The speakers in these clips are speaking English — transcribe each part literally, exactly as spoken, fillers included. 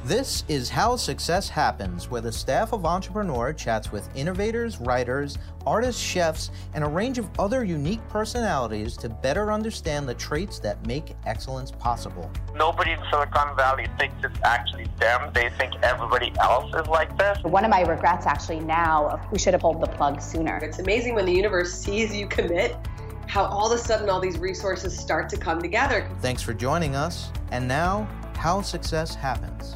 This is How Success Happens, where the staff of Entrepreneur chats with innovators, writers, artists, chefs, and a range of other unique personalities to better understand the traits that make excellence possible. Nobody in Silicon Valley thinks it's actually them. They think everybody else is like this. One of my regrets actually now, we should have pulled the plug sooner. It's amazing when the universe sees you commit, how all of a sudden all these resources start to come together. Thanks for joining us. And now, How Success Happens.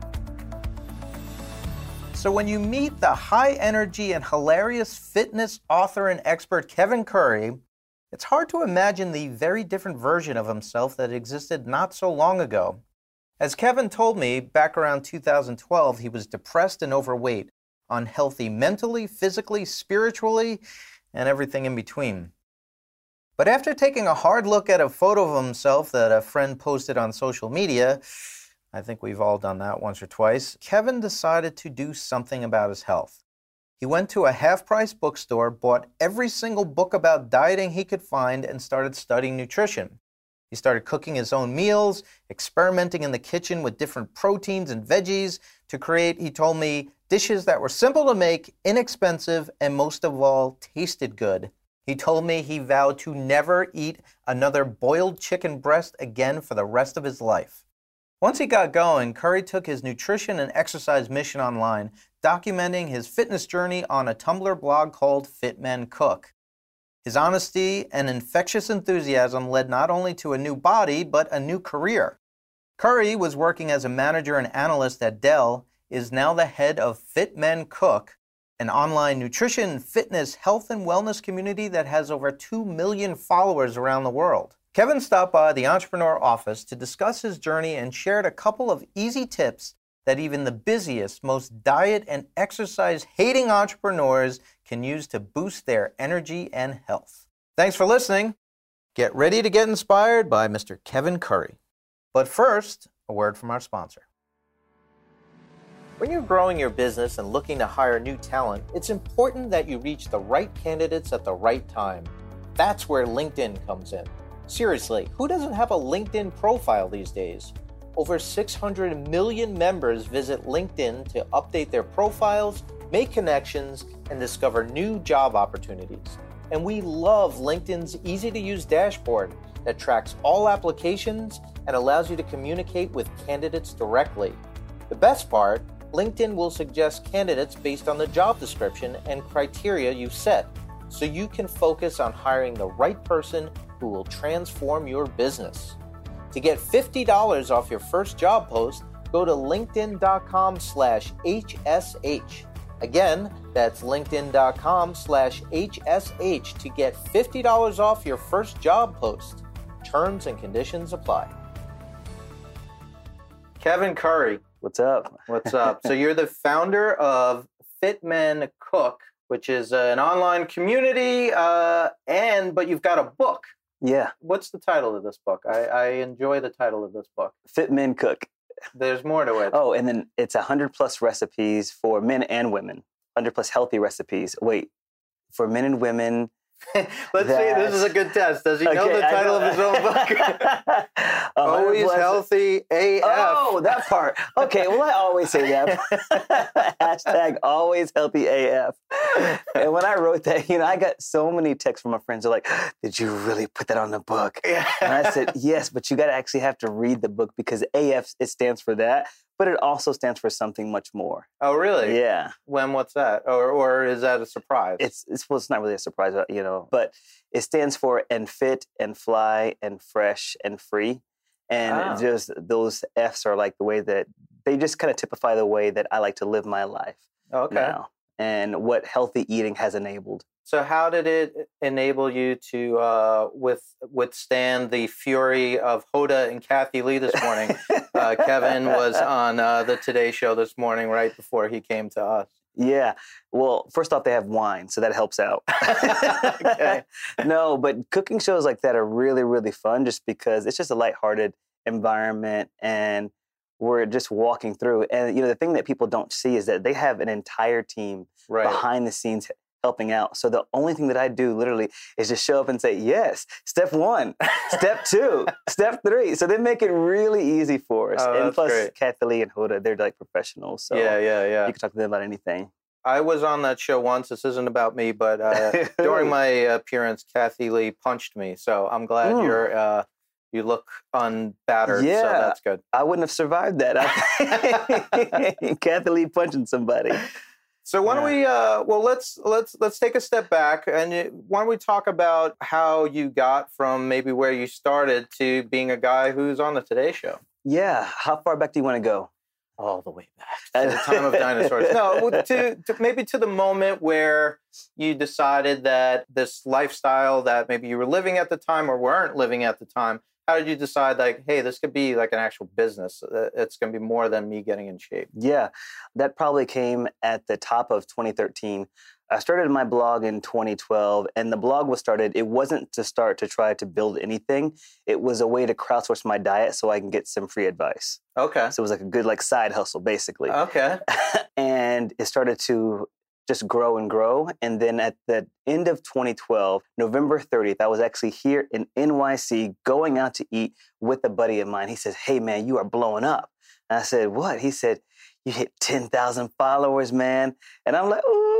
So when you meet the high-energy and hilarious fitness author and expert Kevin Curry, it's hard to imagine the very different version of himself that existed not so long ago. As Kevin told me, back around two thousand twelve, he was depressed and overweight, unhealthy mentally, physically, spiritually, and everything in between. But after taking a hard look at a photo of himself that a friend posted on social media, I think we've all done that once or twice, Kevin decided to do something about his health. He went to a half-price bookstore, bought every single book about dieting he could find, and started studying nutrition. He started cooking his own meals, experimenting in the kitchen with different proteins and veggies to create, he told me, dishes that were simple to make, inexpensive, and most of all, tasted good. He told me he vowed to never eat another boiled chicken breast again for the rest of his life. Once he got going, Curry took his nutrition and exercise mission online, documenting his fitness journey on a Tumblr blog called Fit Men Cook. His honesty and infectious enthusiasm led not only to a new body, but a new career. Curry was working as a manager and analyst at Dell, is now the head of Fit Men Cook, an online nutrition, fitness, health, and wellness community that has over two million followers around the world. Kevin stopped by the Entrepreneur office to discuss his journey and shared a couple of easy tips that even the busiest, most diet and exercise-hating entrepreneurs can use to boost their energy and health. Thanks for listening. Get ready to get inspired by Mister Kevin Curry. But first, a word from our sponsor. When you're growing your business and looking to hire new talent, it's important that you reach the right candidates at the right time. That's where LinkedIn comes in. Seriously, who doesn't have a LinkedIn profile these days? Over six hundred million members visit LinkedIn to update their profiles, make connections, and discover new job opportunities. And we love LinkedIn's easy-to-use dashboard that tracks all applications and allows you to communicate with candidates directly. The best part, LinkedIn will suggest candidates based on the job description and criteria you've set, so you can focus on hiring the right person who will transform your business. To get fifty dollars off your first job post, go to linkedin.com slash HSH. Again, that's linkedin.com slash HSH to get fifty dollars off your first job post. Terms and conditions apply. Kevin Curry. What's up? What's up? So you're the founder of Fit Men Cook, which is uh, an online community, uh, and but you've got a book. Yeah. What's the title of this book? I, I enjoy the title of this book. Fit Men Cook. There's more to it. Oh, and then it's one hundred plus recipes for men and women. one hundred plus healthy recipes. Wait, for men and women. Let's see, this is a good test. Does he okay, know the title know. of his own book? Always healthy A F. Oh, that part. Okay, well, I always say that. Hashtag always healthy A F. And when I wrote that, you know, I got so many texts from my friends. They're like, did you really put that on the book? Yeah. And I said, yes, but you got to actually have to read the book because A F, it stands for that. But it also stands for something much more. Oh, really? Yeah. When, what's that? Or or is that a surprise? It's, it's well, it's not really a surprise, you know, but it stands for and fit and fly and fresh and free. And oh. just those F's are like the way that they just kind of typify the way that I like to live my life okay. now and what healthy eating has enabled. So how did it enable you to uh, with, withstand the fury of Hoda and Kathy Lee this morning? uh, Kevin was on uh, the Today Show this morning right before he came to us. Yeah. Well, first off, they have wine, so that helps out. Okay. No, but cooking shows like that are really, really fun just because it's just a lighthearted environment and we're just walking through. And, you know, the thing that people don't see is that they have an entire team right. behind the scenes helping out. So the only thing that I do literally is just show up and say, yes, step one, step two, step three. So they make it really easy for us. Oh, and that's plus, great. Kathy Lee and Hoda, they're like professionals. So yeah, yeah, yeah. you can talk to them about anything. I was on that show once. This isn't about me, but uh, during my appearance, Kathy Lee punched me. So I'm glad Mm. you're uh, you look unbattered. Yeah. So that's good. I wouldn't have survived that. I- Kathy Lee punching somebody. So why don't we? Uh, well, let's let's let's take a step back, and you, why don't we talk about how you got from maybe where you started to being a guy who's on the Today Show? Yeah. How far back do you want to go? All the way back to the time of dinosaurs. No, to, to maybe to the moment where you decided that this lifestyle that maybe you were living at the time or weren't living at the time. How did you decide, like, hey, this could be like an actual business? It's going to be more than me getting in shape. Yeah, that probably came at the top of twenty thirteen. I started my blog in twenty twelve, and the blog was started. It wasn't to start to try to build anything. It was a way to crowdsource my diet so I can get some free advice. Okay. So it was like a good like side hustle, basically. Okay. And it started to just grow and grow. And then at the end of twenty twelve, November thirtieth, I was actually here in N Y C going out to eat with a buddy of mine. He says, hey, man, you are blowing up. And I said, what? He said, you hit ten thousand followers, man. And I'm like, ooh.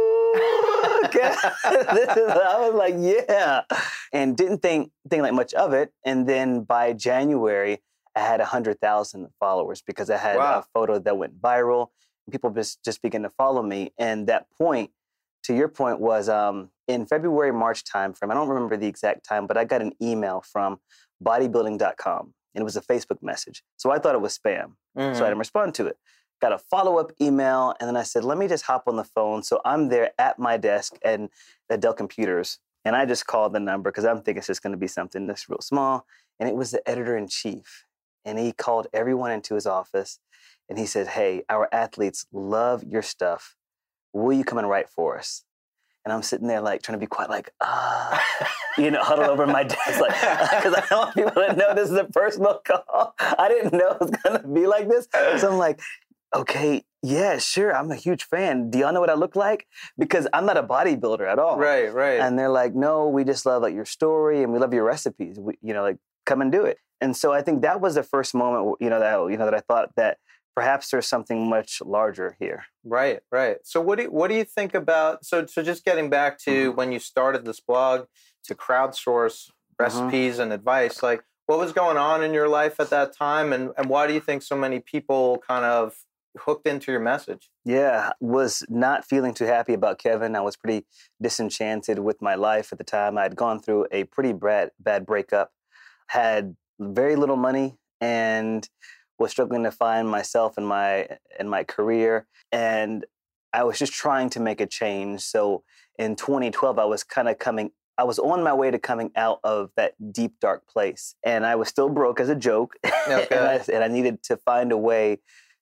Okay. This is, I was like, yeah. And didn't think, think like much of it. And then by January, I had one hundred thousand followers because I had Wow. a photo that went viral. People just, just began to follow me. And that point, to your point, was um, in February, March timeframe. I don't remember the exact time, but I got an email from bodybuilding dot com. And it was a Facebook message. So I thought it was spam. Mm-hmm. So I didn't respond to it. Got a follow-up email. And then I said, let me just hop on the phone. So I'm there at my desk and at Dell Computers. And I just called the number because I'm thinking it's just going to be something that's real small. And it was the editor-in-chief. And he called everyone into his office. And he said, hey, our athletes love your stuff. Will you come and write for us? And I'm sitting there like trying to be quiet, like, ah, you know, huddled over my desk, like, because I don't want people to know this is a personal call. I didn't know it was going to be like this. So I'm like, okay, yeah, sure. I'm a huge fan. Do y'all know what I look like? Because I'm not a bodybuilder at all. Right, right. And they're like, no, we just love like your story and we love your recipes. We, you know, like come and do it. And so I think that was the first moment, you know, that you know that I thought that perhaps there's something much larger here. Right, right. So what do you, what do you think about, so so just getting back to Mm-hmm. when you started this blog to crowdsource recipes and advice, like what was going on in your life at that time, and, and why do you think so many people kind of hooked into your message? Yeah, was not feeling too happy about Kevin. I was pretty disenchanted with my life at the time. I had gone through a pretty bad, bad breakup, had very little money, and was struggling to find myself in my in my career. And I was just trying to make a change. So in twenty twelve, I was kind of coming, I was on my way to coming out of that deep, dark place. And I was still broke as a joke. Okay. and, I, and I needed to find a way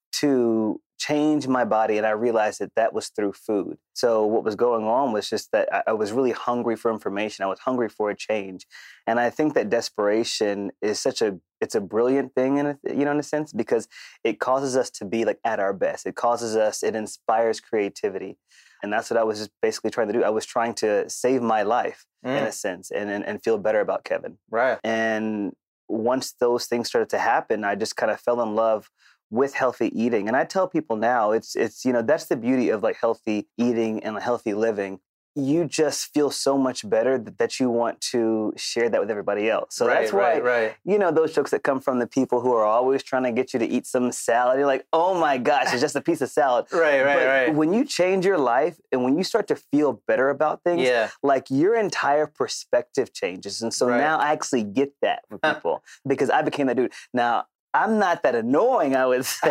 to change my body. And I realized that that was through food. So what was going on was just that I, I was really hungry for information. I was hungry for a change. And I think that desperation is such a, it's a brilliant thing, in a, you know, in a sense, because it causes us to be like at our best. It causes us, it inspires creativity. And that's what I was just basically trying to do. I was trying to save my life Mm. in a sense and, and, and feel better about Kevin. Right. And once those things started to happen, I just kind of fell in love with healthy eating. And I tell people now, it's, it's, you know, that's the beauty of like healthy eating and healthy living. You just feel so much better that, that you want to share that with everybody else. So right, that's why, right, right. you know, those jokes that come from the people who are always trying to get you to eat some salad. You're like, oh my gosh, it's just a piece of salad. Right, right, but right. when you change your life and when you start to feel better about things, Yeah. like your entire perspective changes. And so Right. now I actually get that from people because I became that dude. Now, I'm not that annoying, I would say,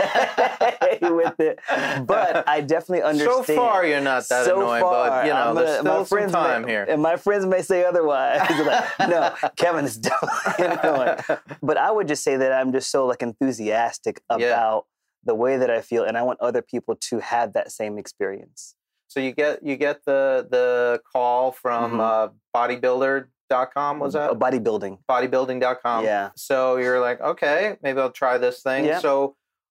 with it, but I definitely understand. So far, you're not that so annoying, far, but you know, I'm there's gonna- still some time may, here. And my friends may say otherwise. Like, no, Kevin is definitely annoying. But I would just say that I'm just so like enthusiastic about Yeah. the way that I feel, and I want other people to have that same experience. So you get you get the the call from Mhm. uh, bodybuilder dot com, was that? Uh, bodybuilding. bodybuilding dot com. Yeah. So you're like, okay, maybe I'll try this thing. Yeah. So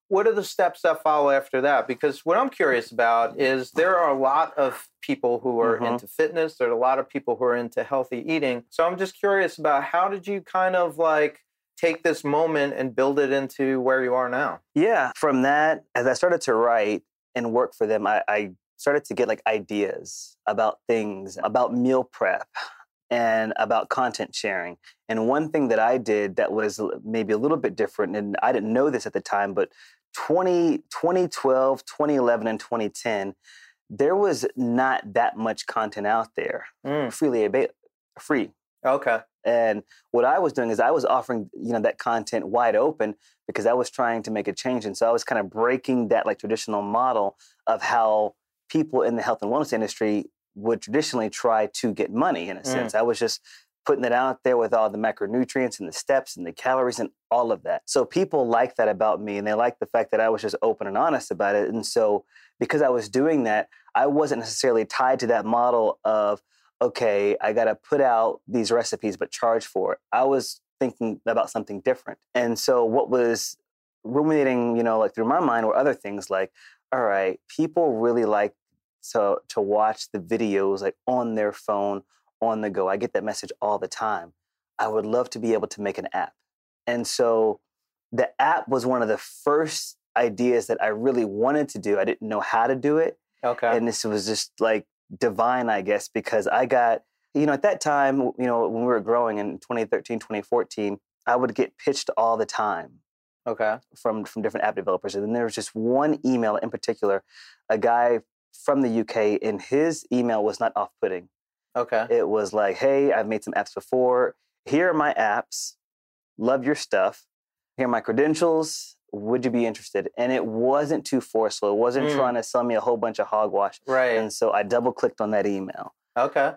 what are the steps that follow after that? Because what I'm curious about is there are a lot of people who are Mhm. into fitness. There are a lot of people who are into healthy eating. So I'm just curious about how did you kind of like take this moment and build it into where you are now? Yeah. From that, as I started to write and work for them, I, I started to get like ideas about things, about meal prep and about content sharing. And one thing that I did that was maybe a little bit different, and I didn't know this at the time, but twenty, twenty twelve, twenty eleven, and twenty ten, there was not that much content out there Mm. freely available, free. Okay. And what I was doing is I was offering, you know, that content wide open because I was trying to make a change. And so I was kind of breaking that like traditional model of how people in the health and wellness industry would traditionally try to get money in a sense. I was just putting it out there with all the macronutrients and the steps and the calories and all of that. So people like that about me, and they like the fact that I was just open and honest about it. And so because I was doing that, I wasn't necessarily tied to that model of, okay, I got to put out these recipes, but charge for it. I was thinking about something different. And so what was ruminating, you know, like through my mind were other things like, all right, people really like to, to watch the videos like on their phone, on the go. I get that message all the time. I would love to be able to make an app. And so the app was one of the first ideas that I really wanted to do. I didn't know how to do it. Okay. And this was just like divine, I guess, because I got, you know, at that time, you know, when we were growing in twenty thirteen, twenty fourteen, I would get pitched all the time Okay. from, from different app developers. And then there was just one email in particular, a guy from the U K, and his email was not off-putting. Okay. It was like, hey, I've made some apps before. Here are my apps. Love your stuff. Here are my credentials. Would you be interested? And it wasn't too forceful. It wasn't Mm. trying to sell me a whole bunch of hogwash. Right. And so I double clicked on that email. Okay.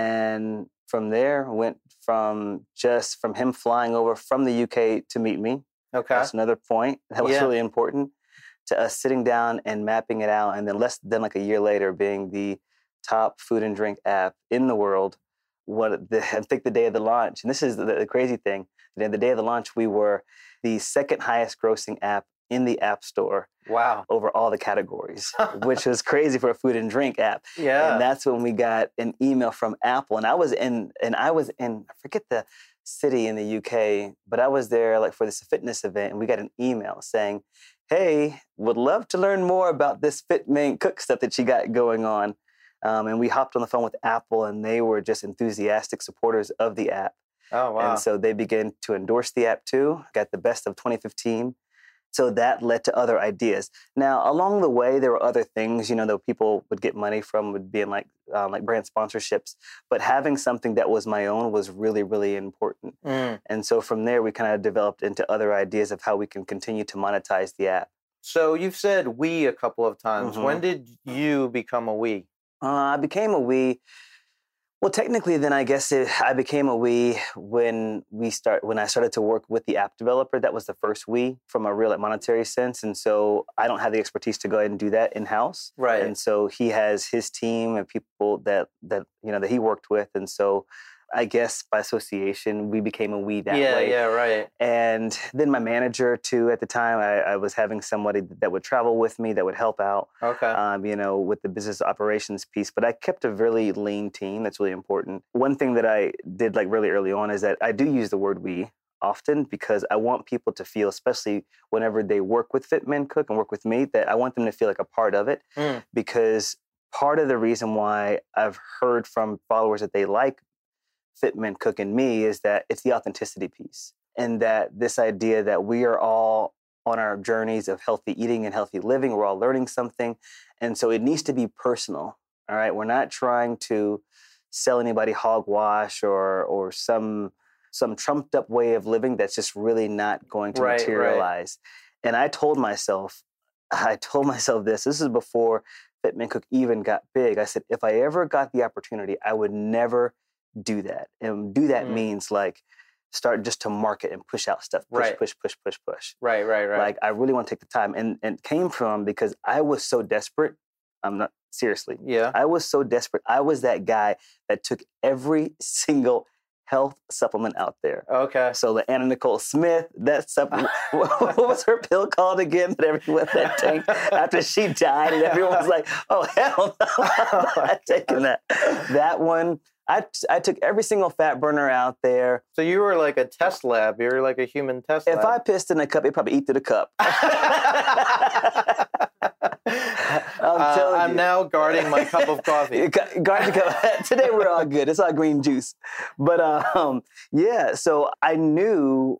And from there went from just from him flying over from the U K to meet me. Okay. That's another point that was Yeah. really important, to us sitting down and mapping it out. And then less than like a year later being the top food and drink app in the world. What the, I think the day of the launch, and this is the, the crazy thing, the, the day of the launch, we were the second highest grossing app in the App Store Wow. over all the categories, which was crazy for a food and drink app. Yeah. And that's when we got an email from Apple. And I was in, and I was in, I forget the city in the U K, but I was there like for this fitness event, and we got an email saying, hey, would love to learn more about this Fit Main Cook stuff that you got going on. Um, and we hopped on the phone with Apple, and they were just enthusiastic supporters of the app. Oh, wow. And so they began to endorse the app too, got the best of twenty fifteen. So that led to other ideas. Now, along the way, there were other things, you know, that people would get money from, would be in like, um, like brand sponsorships. But having something that was my own was really, really important. Mm. And so from there, we kind of developed into other ideas of how we can continue to monetize the app. So you've said we a couple of times. Mhm. When did you become a we? Uh, I became a we. Well, technically, then I guess it, I became a we when we start when I started to work with the app developer. That was the first we from a real like, monetary sense, and so I don't have the expertise to go ahead and do that in house. Right. And so he has his team and people that that you know that he worked with, and so I guess by association we became a we that yeah, way. yeah, right. And then my manager too. At the time, I, I was having somebody that would travel with me that would help out. Okay. Um, you know, with the business operations piece. But I kept a really lean team. That's really important. One thing that I did like really early on is that I do use the word we often because I want people to feel, especially whenever they work with Fit Men Cook and work with me, that I want them to feel like a part of it. Mm. Because part of the reason why I've heard from followers that they like Fit Men Cook and me is that it's the authenticity piece. And that this idea that we are all on our journeys of healthy eating and healthy living, we're all learning something. And so it needs to be personal. All right. We're not trying to sell anybody hogwash or or some some trumped up way of living that's just really not going to Right, materialize. Right. And I told myself, I told myself this, this is before Fit Men Cook even got big. I said, if I ever got the opportunity, I would never do that. And do that Mm. means like start just to market and push out stuff. Push, Right. push, push, push, push. Right, right, right. Like I really want to take the time. And and it came from because I was so desperate. I'm not seriously. yeah. I was so desperate. I was that guy that took every single health supplement out there. Okay. So the Anna Nicole Smith, that supplement, what was her pill called again that everyone that tanked after she died and everyone was like, oh, hell no, I'm not taking that. That one, I, I took every single fat burner out there. So you were like a test lab. You were like a human test If lab. I pissed in a cup, it'd probably eat through the cup. I'm, uh, I'm you. now guarding my cup of coffee. Guard the cup. Today we're all good. It's all green juice. But um, yeah, so I knew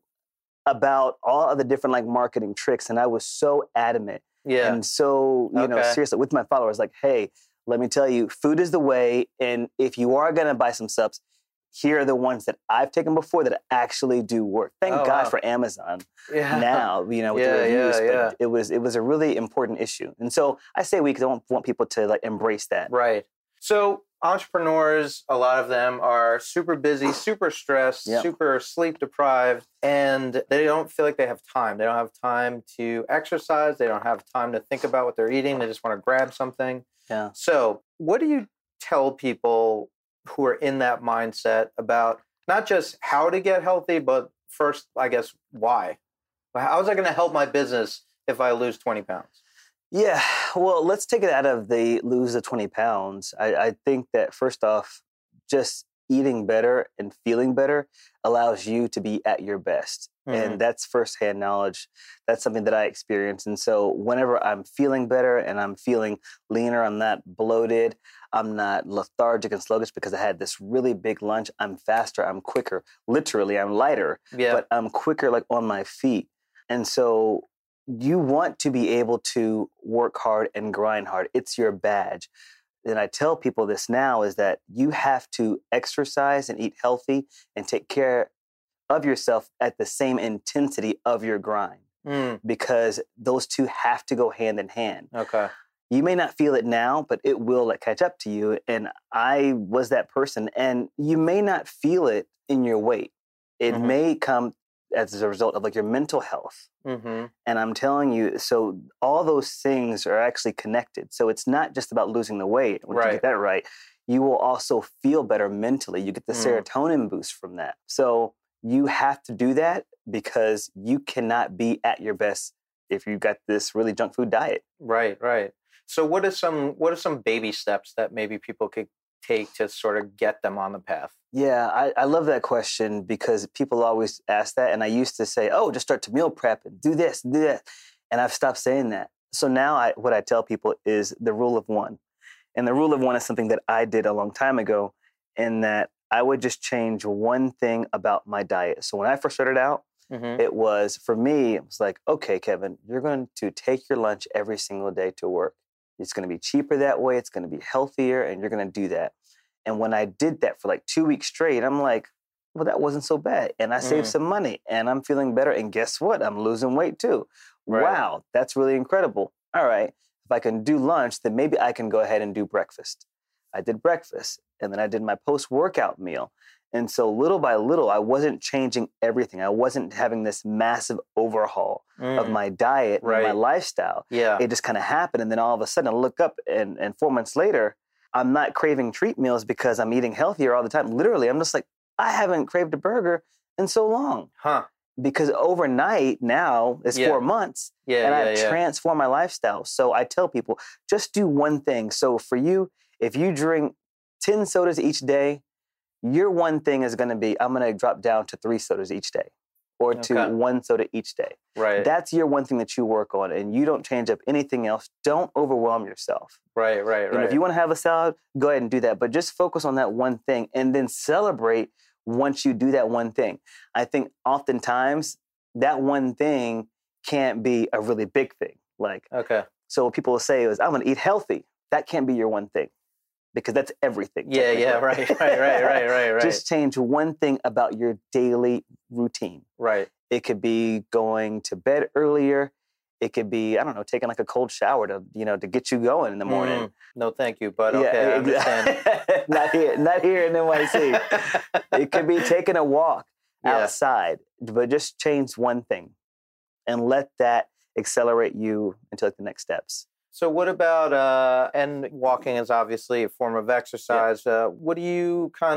about all of the different like marketing tricks, and I was so adamant Yeah. and so you know Okay. seriously with my followers, like, hey, let me tell you, food is the way, and if you are gonna buy some subs, here are the ones that I've taken before that actually do work. Thank Oh, God wow. for Amazon. Yeah. Now, you know, with Yeah, the reviews, yeah, but yeah. it was it was a really important issue. And so I say we because I want, want people to like embrace that. Right. So entrepreneurs, a lot of them are super busy, super stressed, Yep. super sleep deprived, and they don't feel like they have time. They don't have time to exercise. They don't have time to think about what they're eating. They just want to grab something. Yeah. So what do you tell people who are in that mindset about not just how to get healthy, but first, I guess, why? How is that going to help my business if I lose twenty pounds? Yeah, well, let's take it out of the lose the twenty pounds. I, I think that first off, just eating better and feeling better allows you to be at your best. Mhm. And that's firsthand knowledge. That's something that I experience. And so whenever I'm feeling better and I'm feeling leaner, I'm not bloated, I'm not lethargic and sluggish because I had this really big lunch, I'm faster, I'm quicker. Literally, I'm lighter, Yeah. but I'm quicker like on my feet. And so you want to be able to work hard and grind hard. It's your badge. And I tell people this now is that you have to exercise and eat healthy and take care of yourself at the same intensity of your grind, Mm, because those two have to go hand in hand. okay. You may not feel it now, but it will like, catch up to you. And I was that person. And you may not feel it in your weight. It Mhm. may come as a result of like your mental health. Mm-hmm. And I'm telling you, so all those things are actually connected. So it's not just about losing the weight. When you Right. get that right, you will also feel better mentally. You get the Mm. serotonin boost from that. So you have to do that because you cannot be at your best if you got this really junk food diet. Right, right. So what are some what are some baby steps that maybe people could take to sort of get them on the path? Yeah, I, I love that question because people always ask that. And I used to say, oh, just start to meal prep and do this, do that. And I've stopped saying that. So now I, what I tell people is the rule of one. And the rule of one is something that I did a long time ago, in that I would just change one thing about my diet. So when I first started out, Mm-hmm. it was, for me, it was like, okay, Kevin, you're going to take your lunch every single day to work. It's going to be cheaper that way. It's going to be healthier, and you're going to do that. And when I did that for like two weeks straight, I'm like, well, that wasn't so bad. And I saved Mm. some money, and I'm feeling better. And guess what? I'm losing weight too. Right. Wow, that's really incredible. All right, if I can do lunch, then maybe I can go ahead and do breakfast. I did breakfast, and then I did my post-workout meal. And so little by little, I wasn't changing everything. I wasn't having this massive overhaul of Mm. my diet and my Right. lifestyle. Yeah. It just kind of happened. And then all of a sudden I look up and, and four months later, I'm not craving treat meals because I'm eating healthier all the time. Literally, I'm just like, I haven't craved a burger in so long. Huh. Because overnight now, it's Yeah. four months, Yeah, and yeah, I've yeah. transformed my lifestyle. So I tell people, just do one thing. So for you, if you drink ten sodas each day, your one thing is going to be, I'm going to drop down to three sodas each day, or to Okay. one soda each day. Right. That's your one thing that you work on, and you don't change up anything else. Don't overwhelm yourself. right, right, And right. if you want to have a salad, go ahead and do that. But just focus on that one thing, and then celebrate once you do that one thing. I think oftentimes that one thing can't be a really big thing. Like, Okay. so what people will say is, I'm going to eat healthy. That can't be your one thing, because that's everything. Yeah, yeah, right, technically. right, right, right, right, right. Just change one thing about your daily routine. right. It could be going to bed earlier. It could be, I don't know, taking like a cold shower to, you know, to get you going in the morning. Mm. No, thank you, but okay, I understand. not here, not here in N Y C. It could be taking a walk Yeah. outside, but just change one thing and let that accelerate you into like the next steps. So what about, uh, and walking is obviously a form of exercise. Uh, what do you kind of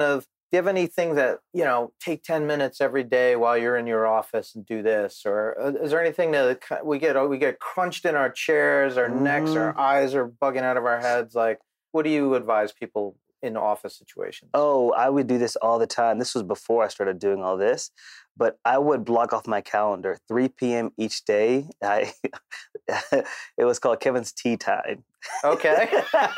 Do you have anything that, you know, take ten minutes every day while you're in your office and do this? Or uh, is there anything that we get, we get crunched in our chairs, our mm-hmm. necks, our eyes are bugging out of our heads? Like, what do you advise people in office situations? Oh, I would do this all the time. This was before I started doing all this, but I would block off my calendar three p.m. each day. I, it was called Kevin's Tea Time. Okay.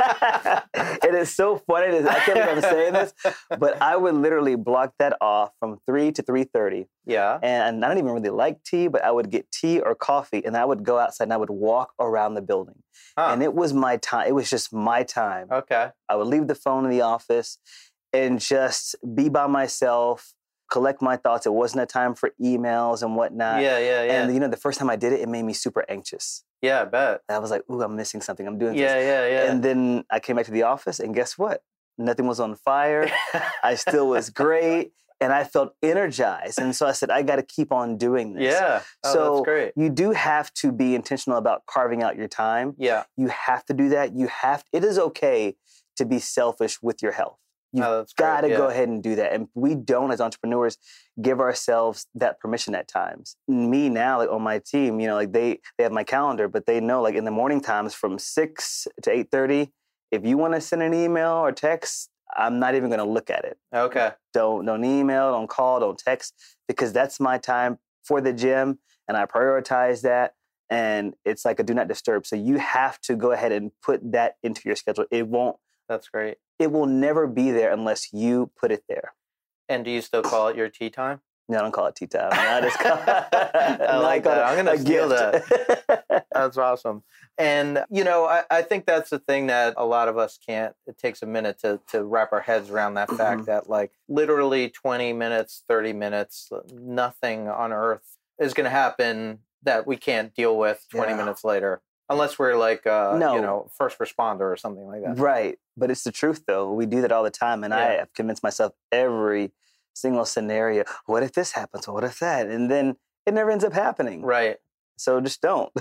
It is so funny. I can't believe I'm saying this, but I would literally block that off from three to three thirty. Yeah. And I don't even really like tea, but I would get tea or coffee, and I would go outside and I would walk around the building. Huh. And it was my time. It was just my time. Okay. I would leave the phone in the office and just be by myself, collect my thoughts. It wasn't a time for emails and whatnot. Yeah, yeah, yeah. And, you know, the first time I did it, it made me super anxious. Yeah, I bet. I was like, ooh, I'm missing something. I'm doing yeah, this. Yeah, yeah, yeah. And then I came back to the office, and guess what? Nothing was on fire. I still was great, and I felt energized. And so I said, I got to keep on doing this. Yeah. Oh, so that's great. You do have to be intentional about carving out your time. Yeah. You have to do that. You have. It is okay to be selfish with your health. You've oh, got to yeah. go ahead and do that. And we don't, as entrepreneurs, give ourselves that permission at times. Me now, like on my team, you know, like they they have my calendar, but they know, like in the morning times from six to eight thirty, if you want to send an email or text, I'm not even going to look at it. Okay. Don't don't email, don't call, don't text, because that's my time for the gym, and I prioritize that. And it's like a do not disturb. So you have to go ahead and put that into your schedule. It won't. That's great. It will never be there unless you put it there. And do you still call it your tea time? No, I don't call it tea time. I just call I like that. I'm going to steal gift. that. That's awesome. And, you know, I, I think that's the thing that a lot of us can't, it takes a minute to, to wrap our heads around that fact mm-hmm. that like literally twenty minutes, thirty minutes, nothing on earth is going to happen that we can't deal with twenty yeah. minutes later. Unless we're like, uh, no. you know, first responder or something like that. Right. But it's the truth, though. We do that all the time. And yeah. I have convinced myself every single scenario, what if this happens? Or what if that? And then it never ends up happening. Right. So just don't.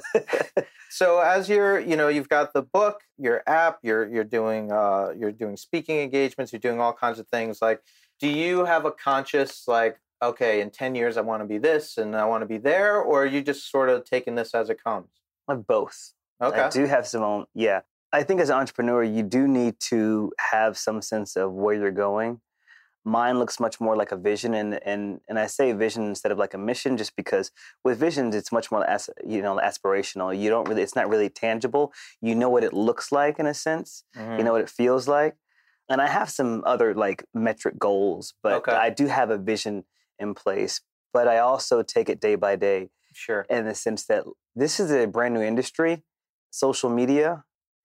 So as you're, you know, you've got the book, your app, you're you're doing uh, you're doing speaking engagements, you're doing all kinds of things. Like, do you have a conscious, like, okay, in ten years I want to be this and I want to be there? Or are you just sort of taking this as it comes? Of both. Okay. I do have some own, yeah. I think as an entrepreneur, you do need to have some sense of where you're going. Mine looks much more like a vision, and and and I say vision instead of like a mission, just because with visions, it's much more as, you know, aspirational. You don't really, it's not really tangible. You know what it looks like in a sense. Mm-hmm. You know what it feels like. And I have some other like metric goals, but okay. I do have a vision in place. But I also take it day by day. Sure. In the sense that this is a brand new industry, social media,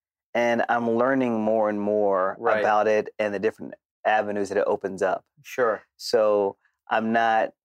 and I'm learning more and more right. about it and the different avenues that it opens up. Sure. So I'm not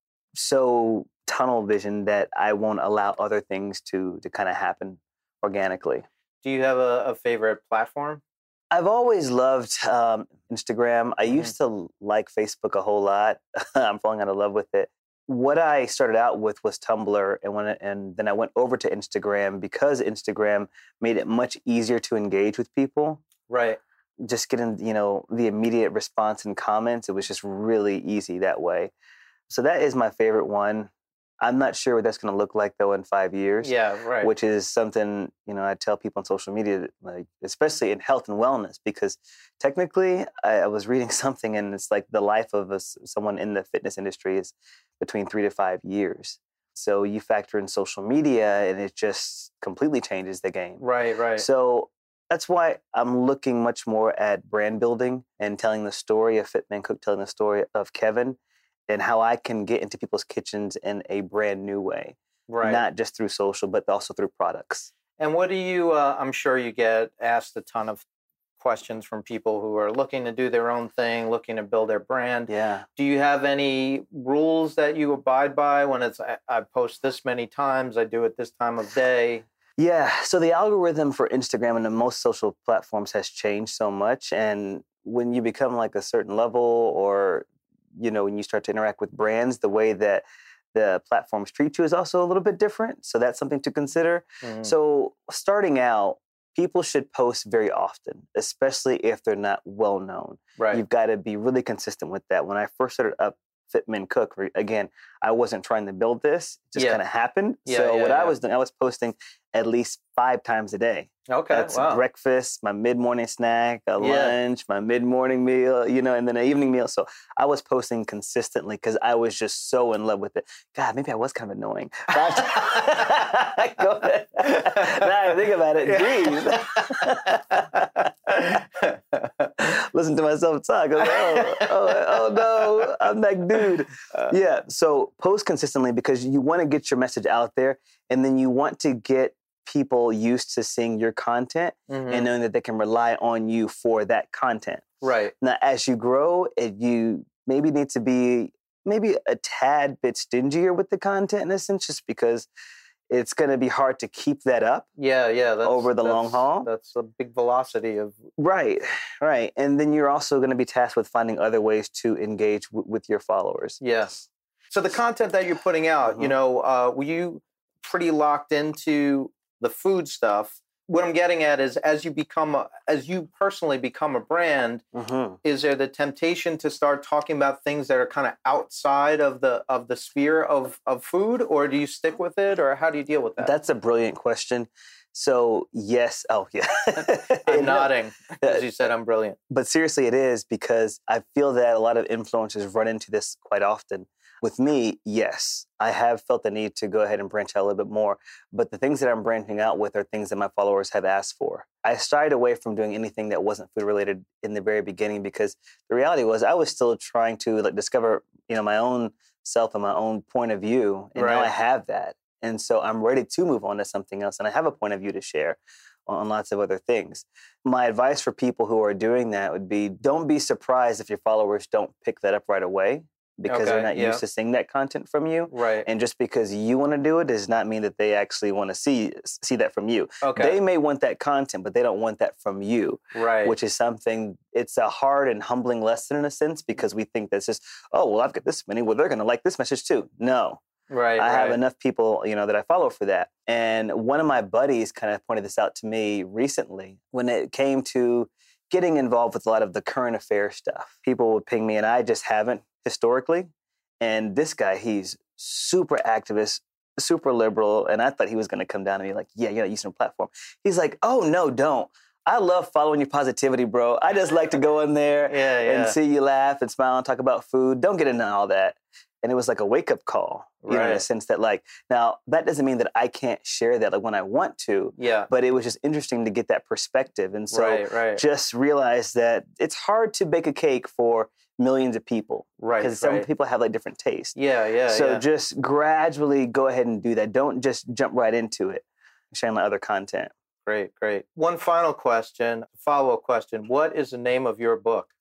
so tunnel vision that I won't allow other things to to kind of happen organically. Do you have a, a favorite platform? I've always loved um, Instagram. I mm-hmm. used to like Facebook a whole lot. I'm falling out of love with it. What I started out with was Tumblr, and when it, and then I went over to Instagram because Instagram made it much easier to engage with people. Right. Just getting, you know, the immediate response and comments. It was just really easy that way. So that is my favorite one. I'm not sure what that's going to look like, though, in five years. Yeah, right. Which is something, you know, I tell people on social media, like, especially in health and wellness, because technically I, I was reading something and it's like the life of a, someone in the fitness industry is between three to five years. So you factor in social media and it just completely changes the game. Right, right. So that's why I'm looking much more at brand building and telling the story of Fit Man Cook, telling the story of Kevin, and how I can get into people's kitchens in a brand new way. Right. Not just through social, but also through products. And what do you, uh, I'm sure you get asked a ton of questions from people who are looking to do their own thing, looking to build their brand. Yeah. Do you have any rules that you abide by when it's, I, I post this many times, I do it this time of day? Yeah. So the algorithm for Instagram and the most social platforms has changed so much. And when you become like a certain level, or you know, when you start to interact with brands, the way that the platforms treat you is also a little bit different. So that's something to consider. Mm. So starting out, people should post very often, especially if they're not well known. Right. You've got to be really consistent with that. When I first started up Fit Men Cook, again, I wasn't trying to build this. It just Yeah. kind of happened. Yeah, so yeah, what yeah. I was doing, I was posting at least five times a day. Okay. That's wow. breakfast, my mid-morning snack, a Yeah. lunch, my mid-morning meal, you know, and then an evening meal. So I was posting consistently because I was just so in love with it. God, maybe I was kind of annoying. Go ahead. Now I think about it, geez. Listen to myself talk. I'm like, oh, oh, oh no, I'm that dude. Yeah, so post consistently because you want to get your message out there, and then you want to get people used to seeing your content Mhm. and knowing that they can rely on you for that content. Right. Now, as you grow, it, you maybe need to be maybe a tad bit stingier with the content in a sense, just because it's going to be hard to keep that up. Yeah, yeah. That's, Over the that's- long haul? That's a big velocity of. Right, right. And then you're also going to be tasked with finding other ways to engage w- with your followers. Yes. So the content that you're putting out, you Mhm. know, uh, were you pretty locked into the food stuff? What I'm getting at is, as you become, a, as you personally become a brand, Mm-hmm. is there the temptation to start talking about things that are kind of outside of the of the sphere of of food, or do you stick with it, or how do you deal with that? That's a brilliant question. So, yes. Oh, yeah. I'm And, uh, nodding as you said I'm brilliant. But seriously, it is, because I feel that a lot of influencers run into this quite often. With me, yes, I have felt the need to go ahead and branch out a little bit more. But the things that I'm branching out with are things that my followers have asked for. I shied away from doing anything that wasn't food related in the very beginning, because the reality was I was still trying to like discover, you know, my own self and my own point of view. And now Right. I have that. And so I'm ready to move on to something else. And I have a point of view to share on lots of other things. My advice for people who are doing that would be, don't be surprised if your followers don't pick that up right away, because Okay, they're not yeah. used to seeing that content from you. Right. And just because you want to do it does not mean that they actually want to see see that from you. Okay. They may want that content, but they don't want that from you, right. which is something, it's a hard and humbling lesson in a sense, because we think that's just, oh, well, I've got this many, well, they're going to like this message too. No. right. I have right. enough people, you know, that I follow for that. And one of my buddies kind of pointed this out to me recently when it came to getting involved with a lot of the current affairs stuff. People would ping me, and I just haven't historically. And this guy, he's super activist, super liberal, and I thought he was going to come down and be like, yeah, you're not using a platform. He's like, oh, no, don't. I love following your positivity, bro. I just like to go in there Yeah, yeah. and see you laugh and smile and talk about food. Don't get into all that. And it was like a wake-up call, you know, in a Right. sense that, like, now, that doesn't mean that I can't share that, like, when I want to, Yeah. but it was just interesting to get that perspective. And so right. Right. just realize that it's hard to bake a cake for millions of people, right. because some right. people have, like, different tastes. Yeah. Yeah. so yeah. just gradually go ahead and do that. Don't just jump right into it, sharing my other content. Great. Great. One final question, follow-up question. What is the name of your book?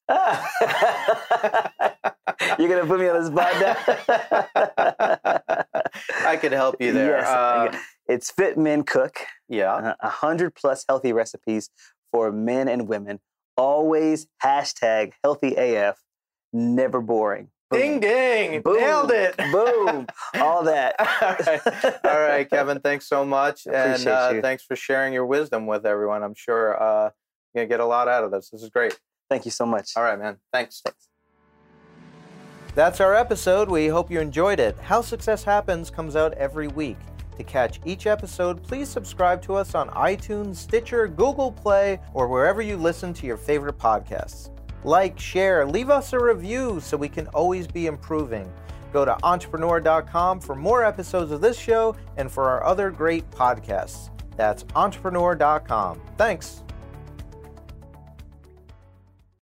You're going to put me on the spot now? I could help you there. Yes. Uh, It's Fit Men Cook. yeah. A hundred plus healthy recipes for men and women. Always hashtag healthy A F. Never boring. Ding, ding. Boom. Nailed it. Boom. All that. All right. All right, Kevin, thanks so much. And Appreciate uh, you. thanks for sharing your wisdom with everyone. I'm sure uh, you're going to get a lot out of this. This is great. Thank you so much. All right, man. Thanks. That's our episode. We hope you enjoyed it. How Success Happens comes out every week. To catch each episode, please subscribe to us on iTunes, Stitcher, Google Play, or wherever you listen to your favorite podcasts. Like, share, leave us a review so we can always be improving. Go to entrepreneur dot com for more episodes of this show and for our other great podcasts. That's entrepreneur dot com. Thanks.